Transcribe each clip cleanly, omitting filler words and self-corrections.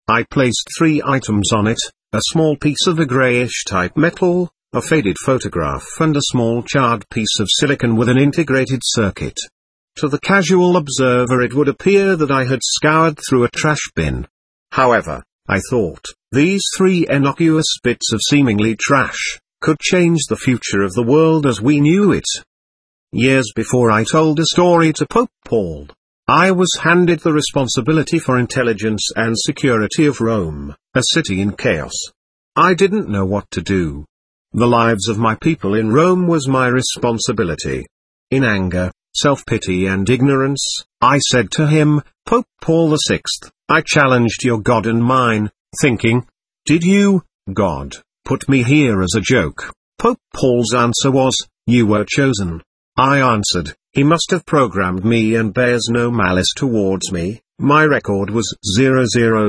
I placed 3 items on it: a small piece of a grayish-type metal, a faded photograph and a small charred piece of silicon with an integrated circuit. To the casual observer it would appear that I had scoured through a trash bin. However, I thought, these 3 innocuous bits of seemingly trash could change the future of the world as we knew it. Years before I told a story to Pope Paul, I was handed the responsibility for intelligence and security of Rome, a city in chaos. I didn't know what to do. The lives of my people in Rome was my responsibility. In anger, self-pity and ignorance, I said to him, Pope Paul VI, I challenged your God and mine, thinking, did you, God, put me here as a joke? Pope Paul's answer was, you were chosen. I answered, he must have programmed me and bears no malice towards me. My record was 000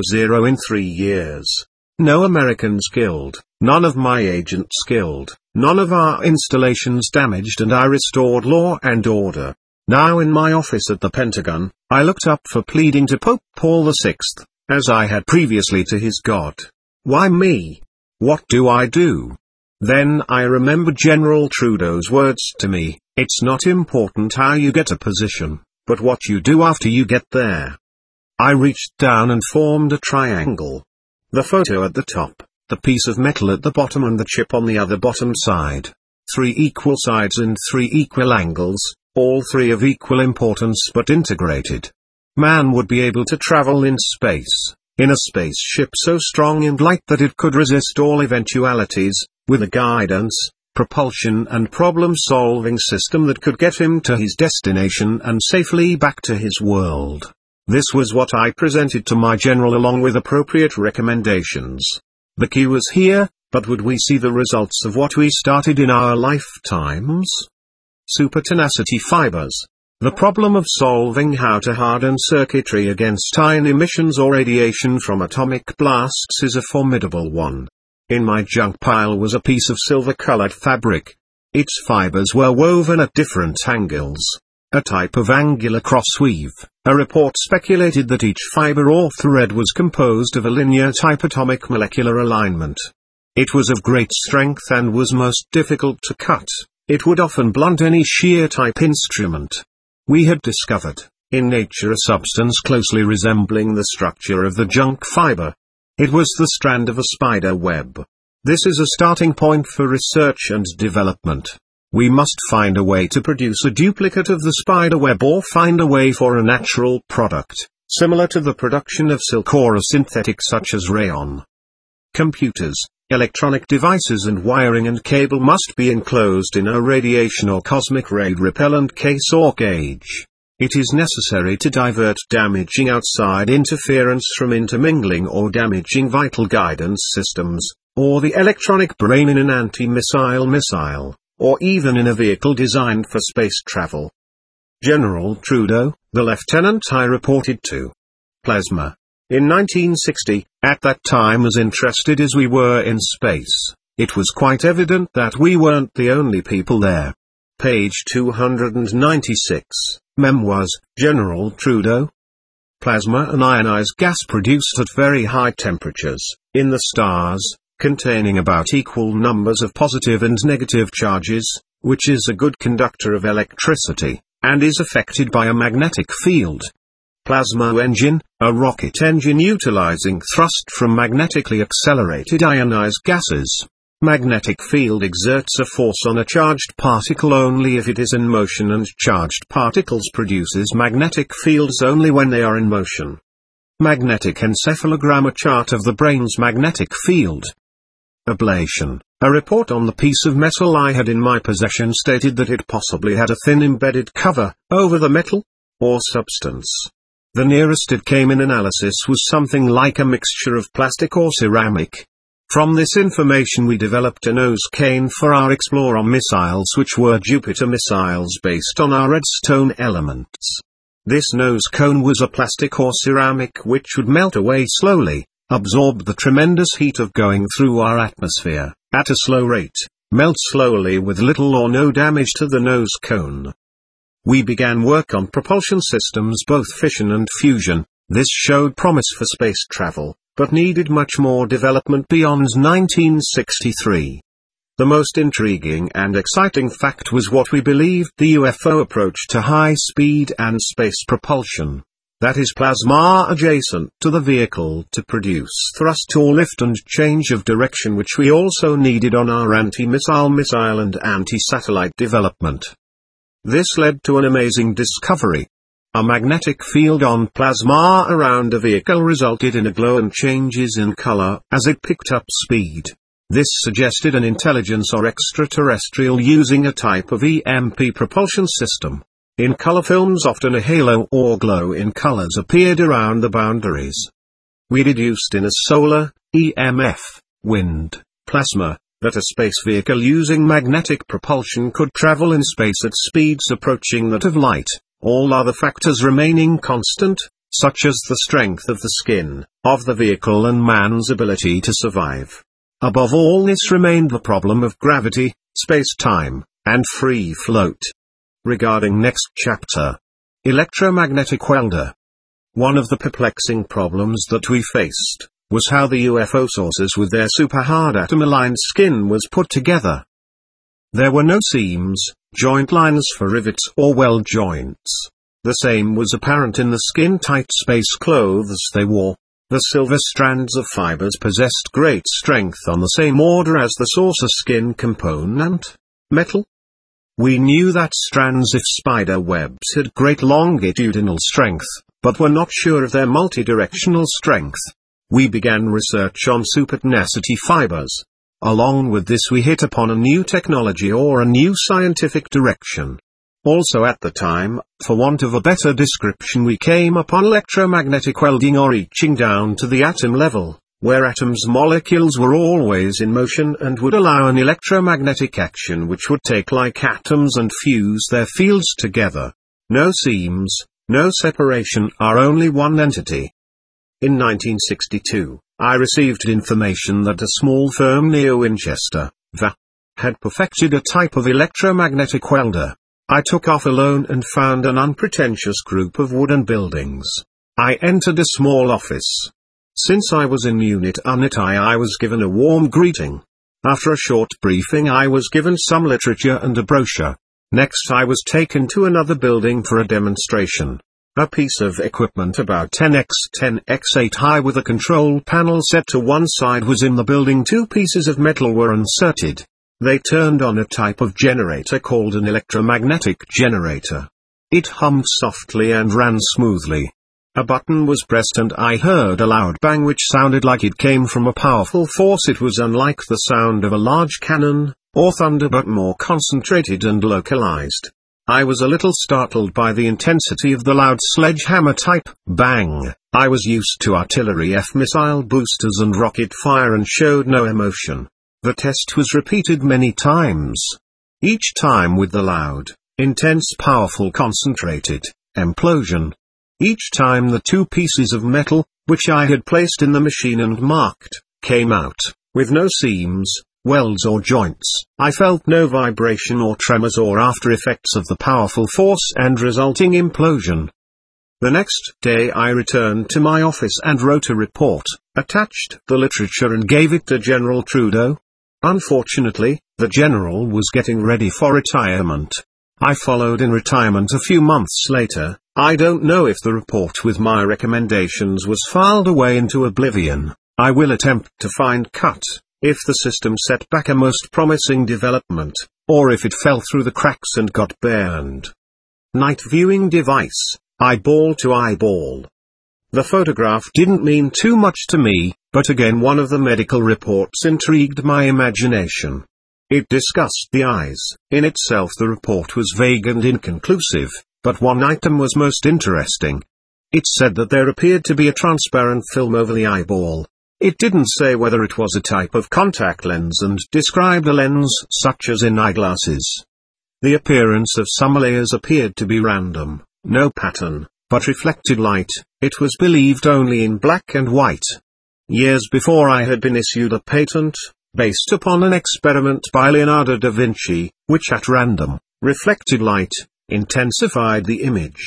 in 3 years. No Americans killed, none of my agents killed, none of our installations damaged, and I restored law and order. Now in my office at the Pentagon, I looked up for pleading to Pope Paul VI, as I had previously to his God. Why me? What do I do? Then I remembered General Trudeau's words to me, it's not important how you get a position, but what you do after you get there. I reached down and formed a triangle. The photo at the top, the piece of metal at the bottom and the chip on the other bottom side. 3 equal sides and 3 equal angles, all 3 of equal importance but integrated. Man would be able to travel in space, in a spaceship so strong and light that it could resist all eventualities, with a guidance, propulsion and problem-solving system that could get him to his destination and safely back to his world. This was what I presented to my general along with appropriate recommendations. The key was here, but would we see the results of what we started in our lifetimes? Supertenacity fibers. The problem of solving how to harden circuitry against ion emissions or radiation from atomic blasts is a formidable one. In my junk pile was a piece of silver-colored fabric. Its fibers were woven at different angles. A type of angular crossweave. A report speculated that each fiber or thread was composed of a linear-type atomic molecular alignment. It was of great strength and was most difficult to cut. It would often blunt any shear-type instrument. We had discovered, in nature, a substance closely resembling the structure of the junk fiber. It was the strand of a spider web. This is a starting point for research and development. We must find a way to produce a duplicate of the spider web or find a way for a natural product, similar to the production of silk or a synthetic such as rayon. Computers, electronic devices and wiring and cable must be enclosed in a radiation or cosmic ray repellent case or cage. It is necessary to divert damaging outside interference from intermingling or damaging vital guidance systems, or the electronic brain in an anti-missile missile, or even in a vehicle designed for space travel. General Trudeau, the lieutenant I reported to. Plasma. In 1960, at that time as interested as we were in space, it was quite evident that we weren't the only people there. Page 296, Memoirs, General Trudeau. Plasma, an ionized gas produced at very high temperatures, in the stars, containing about equal numbers of positive and negative charges, which is a good conductor of electricity, and is affected by a magnetic field. Plasma engine, a rocket engine utilizing thrust from magnetically accelerated ionized gases. Magnetic field exerts a force on a charged particle only if it is in motion, and charged particles produces magnetic fields only when they are in motion. Magnetic encephalogram, a chart of the brain's magnetic field. Ablation. A report on the piece of metal I had in my possession stated that it possibly had a thin embedded cover over the metal or substance. The nearest it came in analysis was something like a mixture of plastic or ceramic. From this information we developed a nose cone for our Explorer missiles, which were Jupiter missiles based on our redstone elements. This nose cone was a plastic or ceramic which would melt away slowly, absorb the tremendous heat of going through our atmosphere, at a slow rate, melt slowly with little or no damage to the nose cone. We began work on propulsion systems, both fission and fusion. This showed promise for space travel. but needed much more development beyond 1963. The most intriguing and exciting fact was what we believed the UFO approach to high-speed and space propulsion. That is plasma adjacent to the vehicle to produce thrust or lift and change of direction, which we also needed on our anti-missile, missile and anti-satellite development. This led to an amazing discovery. A magnetic field on plasma around a vehicle resulted in a glow and changes in color as it picked up speed. This suggested an intelligence or extraterrestrial using a type of EMP propulsion system. In color films, often a halo or glow in colors appeared around the boundaries. We deduced in a solar, EMF, wind, plasma, that a space vehicle using magnetic propulsion could travel in space at speeds approaching that of light, all other factors remaining constant, such as the strength of the skin of the vehicle and man's ability to survive. Above all this remained the problem of gravity, space-time, and free float. Regarding next chapter. Electromagnetic welder. One of the perplexing problems that we faced was how the UFO sources with their super-hard atom-aligned skin was put together. There were no seams, joint lines for rivets or weld joints. The same was apparent in the skin-tight space clothes they wore. The silver strands of fibers possessed great strength on the same order as the saucer skin component, metal. We knew that strands of spider webs had great longitudinal strength, but were not sure of their multidirectional strength. We began research on supertenacity fibers. Along with this we hit upon a new technology or a new scientific direction. Also at the time, for want of a better description, we came upon electromagnetic welding, or reaching down to the atom level, where atoms' molecules were always in motion and would allow an electromagnetic action which would take like atoms and fuse their fields together. No seams, no separation, are only one entity. In 1962, I received information that a small firm near Winchester, VA, had perfected a type of electromagnetic welder. I took off alone and found an unpretentious group of wooden buildings. I entered a small office. Since I was in Unit Unit I was given a warm greeting. After a short briefing I was given some literature and a brochure. Next I was taken to another building for a demonstration. A piece of equipment about 10x10x8 high with a control panel set to one side was in the building. Two pieces of metal were inserted. They turned on a type of generator called an electromagnetic generator. It hummed softly and ran smoothly. A button was pressed and I heard a loud bang which sounded like it came from a powerful force. It was unlike the sound of a large cannon, or thunder, but more concentrated and localized. I was a little startled by the intensity of the loud sledgehammer type bang. I was used to artillery missile boosters and rocket fire and showed no emotion. The test was repeated many times. Each time with the loud, intense, powerful, concentrated implosion. Each time the two pieces of metal, which I had placed in the machine and marked, came out, with no seams, welds or joints. I felt no vibration or tremors or after effects of the powerful force and resulting implosion. The next day I returned to my office and wrote a report, attached the literature and gave it to General Trudeau. Unfortunately, the general was getting ready for retirement. I followed in retirement a few months later. I don't know if the report with my recommendations was filed away into oblivion. I will attempt to find cut, if the system set back a most promising development, or if it fell through the cracks and got burned. Night viewing device, eyeball to eyeball. The photograph didn't mean too much to me, but again one of the medical reports intrigued my imagination. It discussed the eyes. In itself the report was vague and inconclusive, but one item was most interesting. It said that there appeared to be a transparent film over the eyeball. It didn't say whether it was a type of contact lens and described a lens such as in eyeglasses. The appearance of some layers appeared to be random, no pattern, but reflected light. It was believed only in black and white. Years before I had been issued a patent, based upon an experiment by Leonardo da Vinci, which at random, reflected light, intensified the image.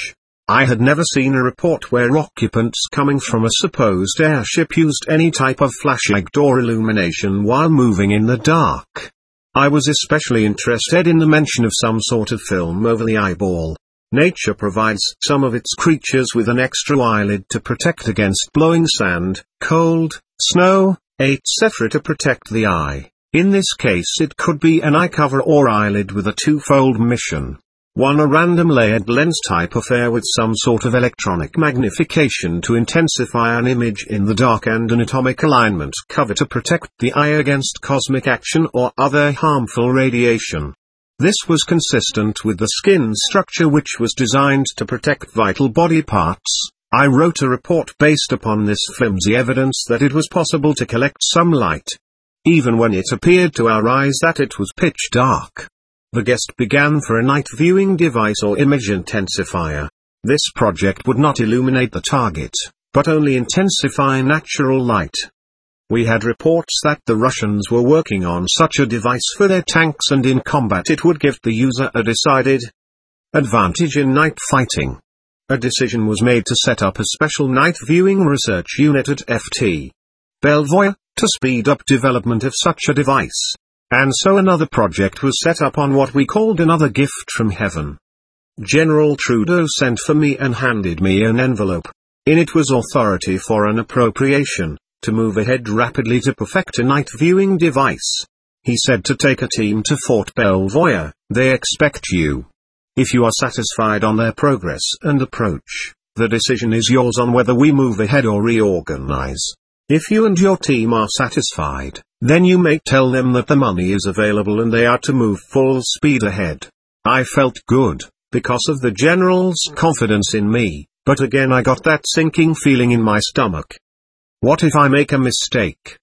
I had never seen a report where occupants coming from a supposed airship used any type of flashlight or illumination while moving in the dark. I was especially interested in the mention of some sort of film over the eyeball. Nature provides some of its creatures with an extra eyelid to protect against blowing sand, cold, snow, etc. to protect the eye. In this case it could be an eye cover or eyelid with a twofold mission. One, a random layered lens type affair with some sort of electronic magnification to intensify an image in the dark, and an atomic alignment cover to protect the eye against cosmic action or other harmful radiation. This was consistent with the skin structure, which was designed to protect vital body parts. I wrote a report based upon this flimsy evidence that it was possible to collect some light, even when it appeared to our eyes that it was pitch dark. The guest began for a night viewing device or image intensifier. This project would not illuminate the target, but only intensify natural light. We had reports that the Russians were working on such a device for their tanks, and in combat it would give the user a decided advantage in night fighting. A decision was made to set up a special night viewing research unit at FT Belvoir to speed up development of such a device. And so another project was set up on what we called another gift from heaven. General Trudeau sent for me and handed me an envelope. In it was authority for an appropriation, to move ahead rapidly to perfect a night viewing device. He said to take a team to Fort Belvoir. They expect you. If you are satisfied on their progress and approach, the decision is yours on whether we move ahead or reorganize. If you and your team are satisfied, then you may tell them that the money is available and they are to move full speed ahead. I felt good, because of the general's confidence in me, but again I got that sinking feeling in my stomach. What if I make a mistake?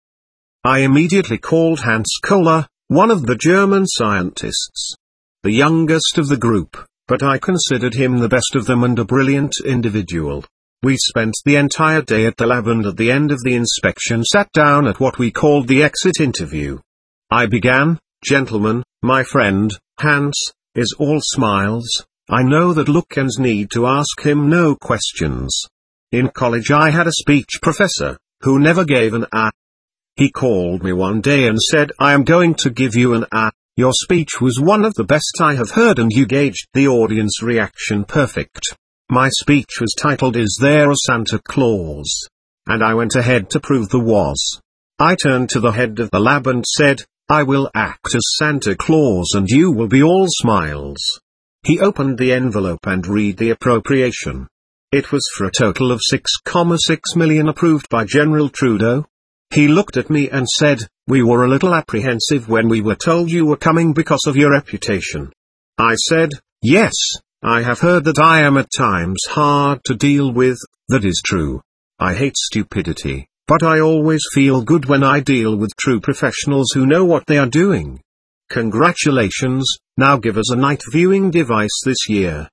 I immediately called Hans Kohler, one of the German scientists. The youngest of the group, but I considered him the best of them and a brilliant individual. We spent the entire day at the lab, and at the end of the inspection sat down at what we called the exit interview. I began, "Gentlemen, my friend, Hans, is all smiles. I know that look and need to ask him no questions. In college I had a speech professor, who never gave an A. He called me one day and said, I am going to give you an A. Your speech was one of the best I have heard, and you gauged the audience reaction perfect. My speech was titled, Is There a Santa Claus? And I went ahead to prove there was. I turned to the head of the lab and said, I will act as Santa Claus and you will be all smiles. He opened the envelope and read the appropriation. It was for a total of 6.6 million approved by General Trudeau. He looked at me and said, we were a little apprehensive when we were told you were coming because of your reputation. I said, yes, I have heard that I am at times hard to deal with. That is true. I hate stupidity, but I always feel good when I deal with true professionals who know what they are doing. Congratulations, now give us a night viewing device this year.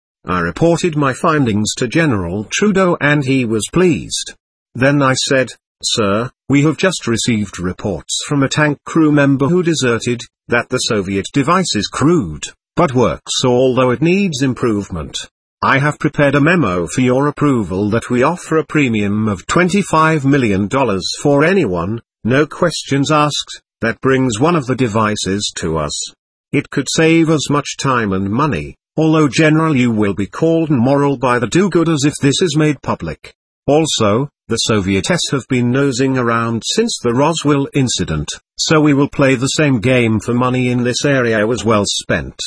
I reported my findings to General Trudeau and he was pleased. Then I said, Sir, we have just received reports from a tank crew member who deserted, that the Soviet device is crude, but works although it needs improvement. I have prepared a memo for your approval that we offer a premium of $25 million for anyone, no questions asked, that brings one of the devices to us. It could save us much time and money, although General you will be called immoral by the do-gooders if this is made public. Also, the Soviets have been nosing around since the Roswell incident, so we will play the same game for money in this area was well spent.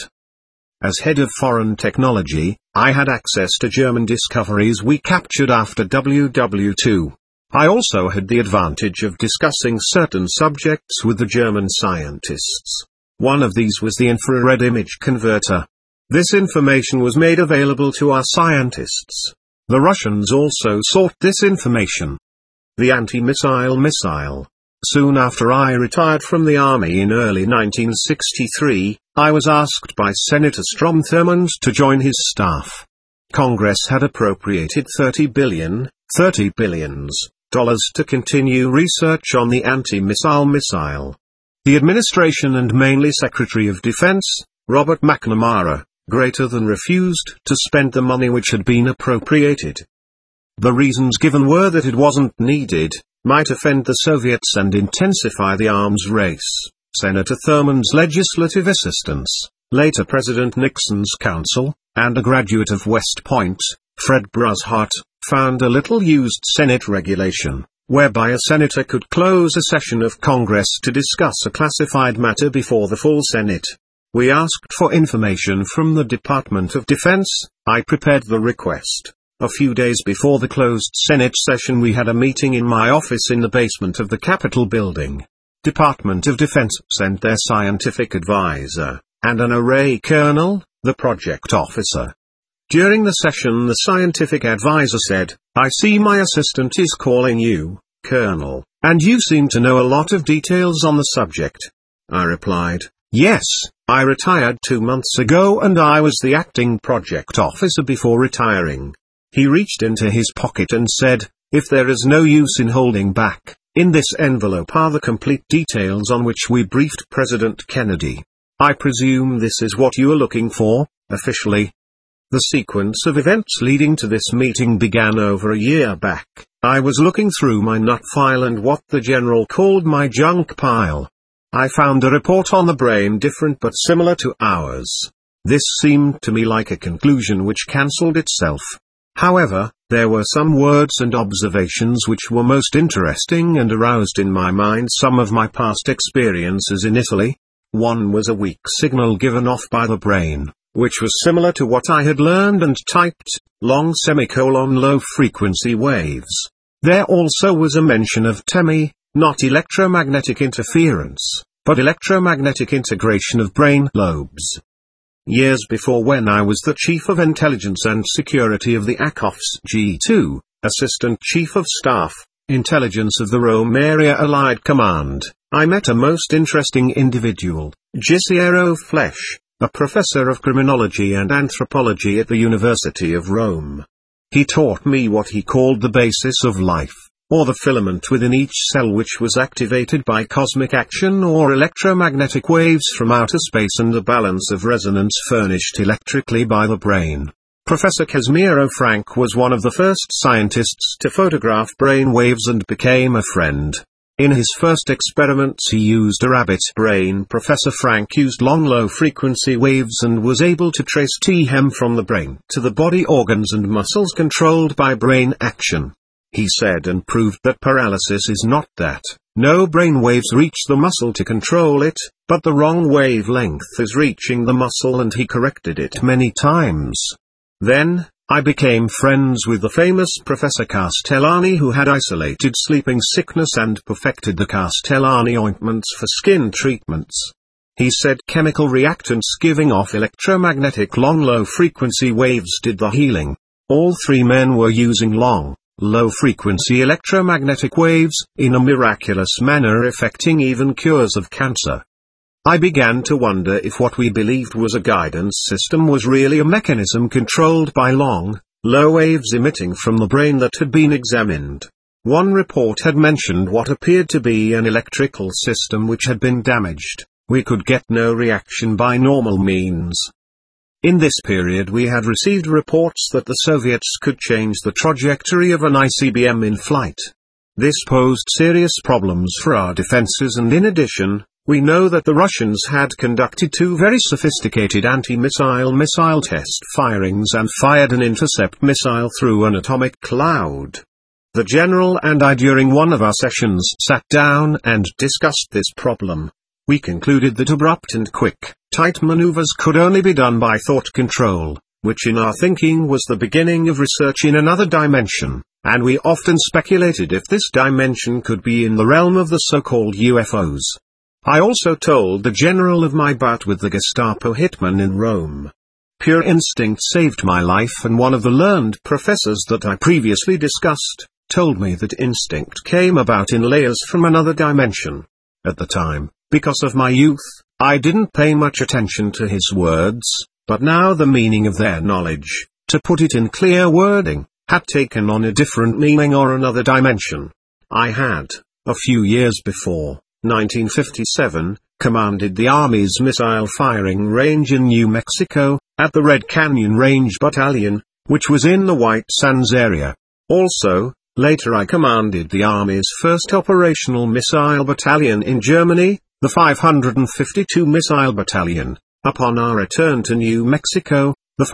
As head of foreign technology, I had access to German discoveries we captured after WW2. I also had the advantage of discussing certain subjects with the German scientists. One of these was the infrared image converter. This information was made available to our scientists. The Russians also sought this information. The anti-missile missile. Soon after I retired from the army in early 1963, I was asked by Senator Strom Thurmond to join his staff. Congress had appropriated $30 billion to continue research on the anti-missile missile. The administration and mainly Secretary of Defense, Robert McNamara, greater than refused to spend the money which had been appropriated. The reasons given were that it wasn't needed, might offend the Soviets and intensify the arms race. Senator Thurman's legislative assistants, later President Nixon's counsel, and a graduate of West Point, Fred Bruzhart, found a little-used Senate regulation, whereby a senator could close a session of Congress to discuss a classified matter before the full Senate. We asked for information from the Department of Defense. I prepared the request. A few days before the closed Senate session we had a meeting in my office in the basement of the Capitol building. Department of Defense sent their scientific advisor, and an array colonel, the project officer. During the session the scientific advisor said, "I see my assistant is calling you, Colonel, and you seem to know a lot of details on the subject." I replied, "Yes, I retired 2 months ago and I was the acting project officer before retiring." He reached into his pocket and said, "If there is no use in holding back, in this envelope are the complete details on which we briefed President Kennedy. I presume this is what you are looking for, officially." The sequence of events leading to this meeting began over a year back. I was looking through my nut file and what the general called my junk pile. I found a report on the brain different but similar to ours. This seemed to me like a conclusion which cancelled itself. However, there were some words and observations which were most interesting and aroused in my mind some of my past experiences in Italy. One was a weak signal given off by the brain, which was similar to what I had learned and typed, long semicolon low frequency waves. There also was a mention of TEMI, not electromagnetic interference, but electromagnetic integration of brain lobes. Years before, when I was the Chief of Intelligence and Security of the AKOFS G2, Assistant Chief of Staff, Intelligence of the Rome Area Allied Command, I met a most interesting individual, Giuseppe Flesch, a professor of criminology and anthropology at the University of Rome. He taught me what he called the basis of life, or the filament within each cell which was activated by cosmic action or electromagnetic waves from outer space, and the balance of resonance furnished electrically by the brain. Professor Casimiro Frank was one of the first scientists to photograph brain waves and became a friend. In his first experiments he used a rabbit brain. Professor Frank used long low-frequency waves and was able to trace TEM from the brain to the body organs and muscles controlled by brain action. He said and proved that paralysis is not that no brain waves reach the muscle to control it, but the wrong wavelength is reaching the muscle, and he corrected it many times. Then, I became friends with the famous Professor Castellani, who had isolated sleeping sickness and perfected the Castellani ointments for skin treatments. He said chemical reactants giving off electromagnetic long low-frequency waves did the healing. All three men were using long, low-frequency electromagnetic waves, in a miraculous manner affecting even cures of cancer. I began to wonder if what we believed was a guidance system was really a mechanism controlled by long, low waves emitting from the brain that had been examined. One report had mentioned what appeared to be an electrical system which had been damaged. We could get no reaction by normal means. In this period we had received reports that the Soviets could change the trajectory of an ICBM in flight. This posed serious problems for our defenses, and in addition, we know that the Russians had conducted 2 very sophisticated anti-missile missile test firings and fired an intercept missile through an atomic cloud. The General and I during one of our sessions sat down and discussed this problem. We concluded that abrupt and quick, tight maneuvers could only be done by thought control, which in our thinking was the beginning of research in another dimension, and we often speculated if this dimension could be in the realm of the so-called UFOs. I also told the General of my bout with the Gestapo hitman in Rome. Pure instinct saved my life, and one of the learned professors that I previously discussed told me that instinct came about in layers from another dimension. At the time, because of my youth, I didn't pay much attention to his words, but now the meaning of their knowledge, to put it in clear wording, had taken on a different meaning or another dimension. I had, a few years before, 1957, commanded the Army's missile firing range in New Mexico, at the Red Canyon Range Battalion, which was in the White Sands area. Also, later I commanded the Army's 1st Operational Missile Battalion in Germany, the 552 Missile Battalion. Upon our return to New Mexico, the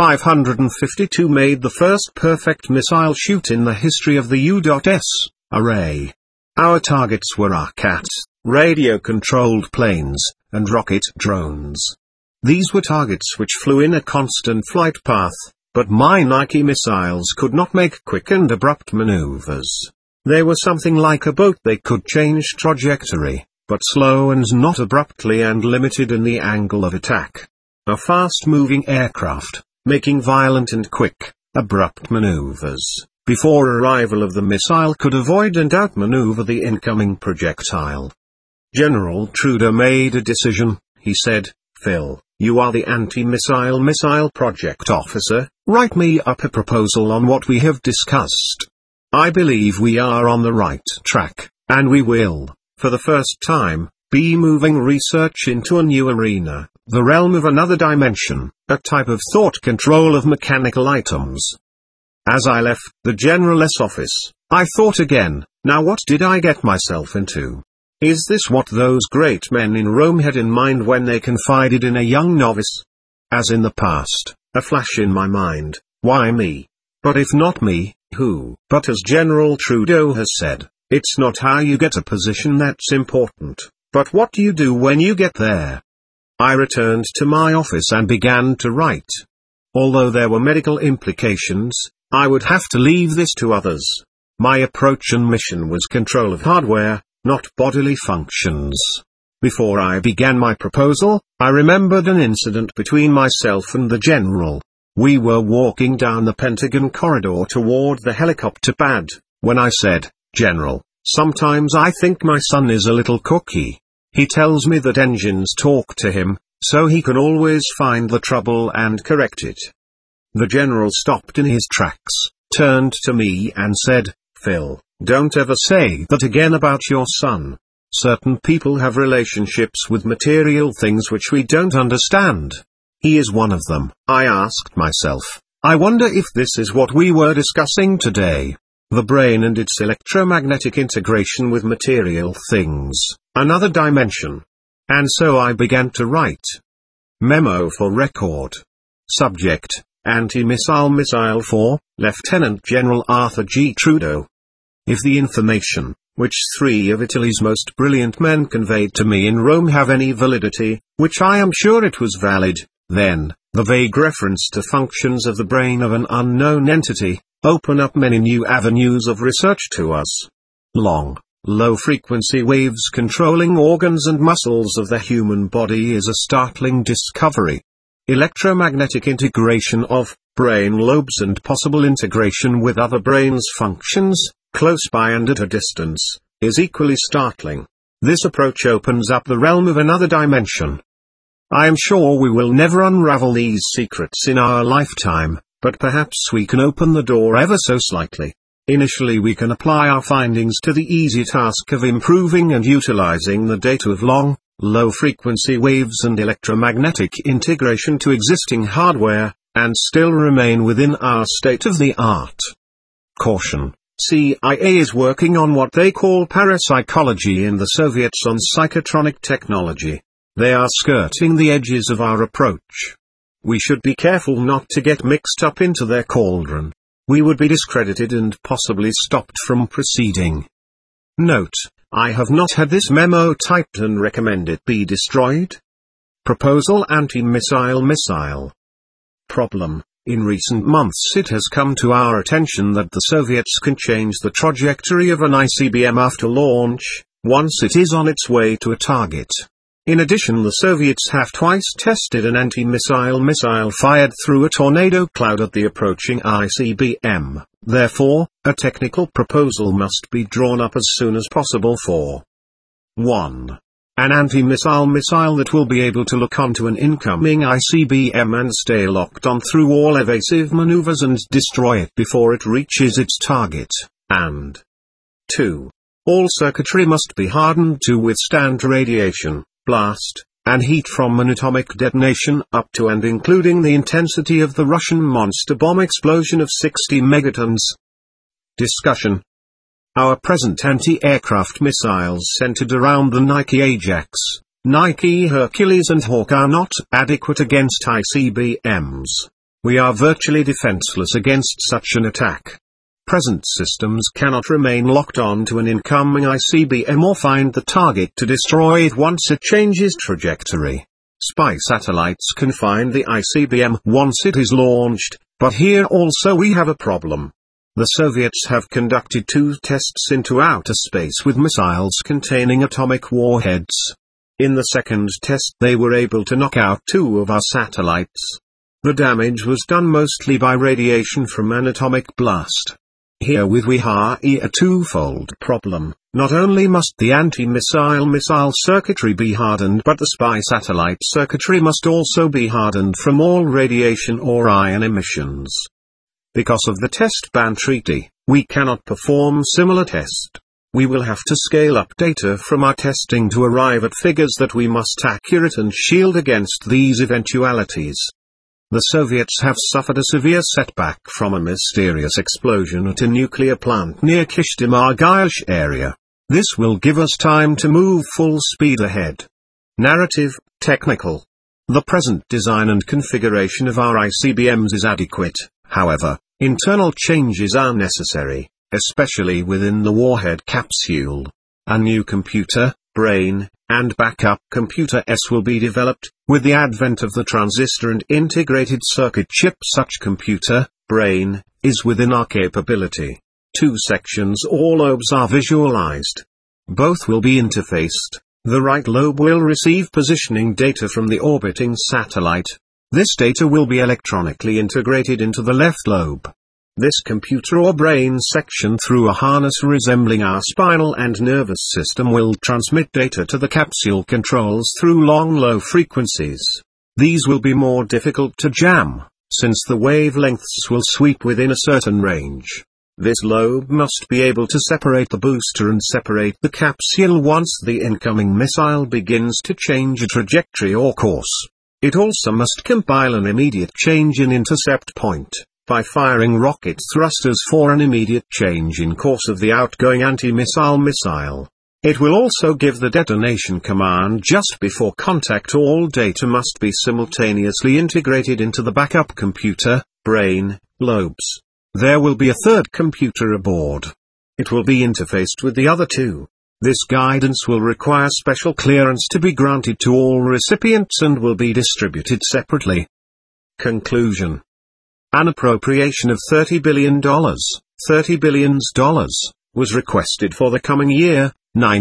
552 made the first perfect missile shoot in the history of the U.S. array. Our targets were RCAT, radio-controlled planes, and rocket drones. These were targets which flew in a constant flight path, but my Nike missiles could not make quick and abrupt maneuvers. They were something like a boat. They could change trajectory, but slow and not abruptly, and limited in the angle of attack. A fast-moving aircraft, making violent and quick, abrupt maneuvers, before arrival of the missile, could avoid and outmaneuver the incoming projectile. General Trudeau made a decision. He said, "Phil, you are the anti-missile missile project officer, write me up a proposal on what we have discussed. I believe we are on the right track, and we will, for the first time, be moving research into a new arena, the realm of another dimension, a type of thought control of mechanical items." As I left the General's office, I thought again, now what did I get myself into? Is this what those great men in Rome had in mind when they confided in a young novice? As in the past, a flash in my mind, why me? But if not me, who? But as General Trudeau has said, it's not how you get a position that's important, but what do you do when you get there? I returned to my office and began to write. Although there were medical implications, I would have to leave this to others. My approach and mission was control of hardware, not bodily functions. Before I began my proposal, I remembered an incident between myself and the general. We were walking down the Pentagon corridor toward the helicopter pad, when I said, "General, sometimes I think my son is a little cookie. He tells me that engines talk to him, so he can always find the trouble and correct it." The general stopped in his tracks, turned to me and said, "Phil, don't ever say that again about your son. Certain people have relationships with material things which we don't understand. He is one of them." I asked myself, I wonder if this is what we were discussing today. The brain and its electromagnetic integration with material things, another dimension. And so I began to write. Memo for record. Subject, Anti-Missile Missile for, Lieutenant General Arthur G. Trudeau. If the information, which 3 of Italy's most brilliant men conveyed to me in Rome have any validity, which I am sure it was valid, then, the vague reference to functions of the brain of an unknown entity, open up many new avenues of research to us. Long, low-frequency waves controlling organs and muscles of the human body is a startling discovery. Electromagnetic integration of brain lobes and possible integration with other brain's functions, close by and at a distance, is equally startling. This approach opens up the realm of another dimension. I am sure we will never unravel these secrets in our lifetime, but perhaps we can open the door ever so slightly. Initially we can apply our findings to the easy task of improving and utilizing the data of long, low-frequency waves and electromagnetic integration to existing hardware, and still remain within our state-of-the-art. Caution. CIA is working on what they call parapsychology and the Soviets on psychotronic technology. They are skirting the edges of our approach. We should be careful not to get mixed up into their cauldron. We would be discredited and possibly stopped from proceeding. Note, I have not had this memo typed and recommend it be destroyed. Proposal Anti-Missile Missile. Problem. In recent months it has come to our attention that the Soviets can change the trajectory of an ICBM after launch, once it is on its way to a target. In addition, the Soviets have twice tested an anti-missile missile fired through a tornado cloud at the approaching ICBM. Therefore, a technical proposal must be drawn up as soon as possible for 1. An anti-missile missile that will be able to look onto an incoming ICBM and stay locked on through all evasive maneuvers and destroy it before it reaches its target, and 2. All circuitry must be hardened to withstand radiation, blast, and heat from an atomic detonation up to and including the intensity of the Russian monster bomb explosion of 60 megatons. Discussion. Our present anti-aircraft missiles centered around the Nike Ajax, Nike Hercules and Hawk are not adequate against ICBMs. We are virtually defenseless against such an attack. Present systems cannot remain locked on to an incoming ICBM or find the target to destroy it once it changes trajectory. Spy satellites can find the ICBM once it is launched, but here also we have a problem. The Soviets have conducted 2 tests into outer space with missiles containing atomic warheads. In the second test they were able to knock out 2 of our satellites. The damage was done mostly by radiation from an atomic blast. Herewith we have a twofold problem. Not only must the anti-missile circuitry be hardened, but the spy satellite circuitry must also be hardened from all radiation or ion emissions. Because of the test ban treaty, we cannot perform similar tests. We will have to scale up data from our testing to arrive at figures that we must accurate and shield against these eventualities. The Soviets have suffered a severe setback from a mysterious explosion at a nuclear plant near Kishtimar-Gaish area. This will give us time to move full speed ahead. Narrative, technical. The present design and configuration of our ICBMs is adequate, however, internal changes are necessary, especially within the warhead capsule. A new computer, brain, and backup computer S will be developed. With the advent of the transistor and integrated circuit chip, such computer, brain, is within our capability. 2 sections or lobes are visualized. Both will be interfaced. The right lobe will receive positioning data from the orbiting satellite. This data will be electronically integrated into the left lobe. This computer or brain section through a harness resembling our spinal and nervous system will transmit data to the capsule controls through long-low frequencies. These will be more difficult to jam, since the wavelengths will sweep within a certain range. This lobe must be able to separate the booster and separate the capsule once the incoming missile begins to change a trajectory or course. It also must compile an immediate change in intercept point, by firing rocket thrusters for an immediate change in course of the outgoing anti-missile missile. It will also give the detonation command just before contact. All data must be simultaneously integrated into the backup computer, brain, lobes. There will be a third computer aboard. It will be interfaced with the other 2. This guidance will require special clearance to be granted to all recipients and will be distributed separately. Conclusion. An appropriation of $30 billion, $30 billion, was requested for the coming year,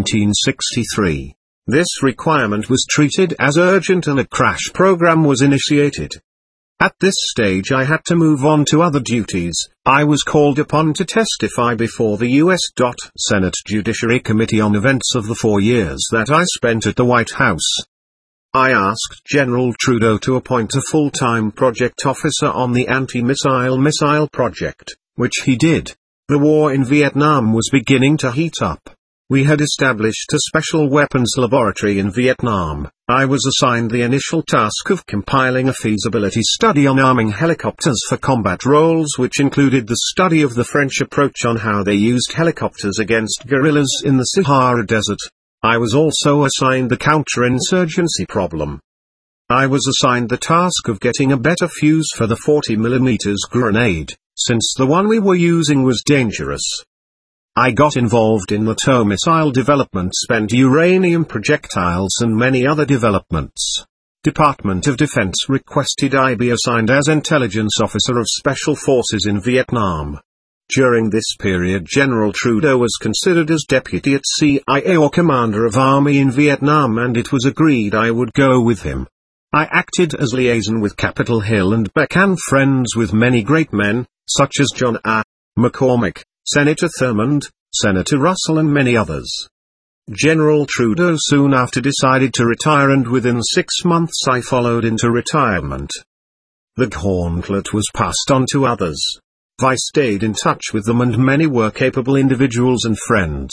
1963. This requirement was treated as urgent and a crash program was initiated. At this stage I had to move on to other duties. I was called upon to testify before the U.S. Senate Judiciary Committee on events of the 4 years that I spent at the White House. I asked General Trudeau to appoint a full-time project officer on the anti-missile project, which he did. The war in Vietnam was beginning to heat up. We had established a special weapons laboratory in Vietnam. I was assigned the initial task of compiling a feasibility study on arming helicopters for combat roles, which included the study of the French approach on how they used helicopters against guerrillas in the Sahara Desert. I was also assigned the counterinsurgency problem. I was assigned the task of getting a better fuse for the 40mm grenade, since the one we were using was dangerous. I got involved in the TOW missile development, spent uranium projectiles and many other developments. Department of Defense requested I be assigned as intelligence officer of special forces in Vietnam. During this period General Trudeau was considered as deputy at CIA or commander of army in Vietnam, and it was agreed I would go with him. I acted as liaison with Capitol Hill and became friends with many great men, such as John A. McCormick, Senator Thurmond, Senator Russell and many others. General Trudeau soon after decided to retire, and within 6 months I followed into retirement. The gauntlet was passed on to others. I stayed in touch with them, and many were capable individuals and friends.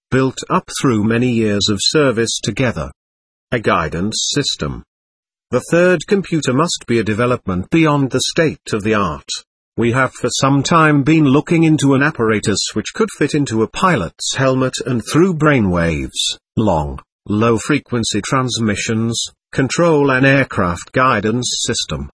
built up through many years of service together. A guidance system. The third computer must be a development beyond the state of the art. We have for some time been looking into an apparatus which could fit into a pilot's helmet and through brainwaves, long, low-frequency transmissions, control an aircraft guidance system.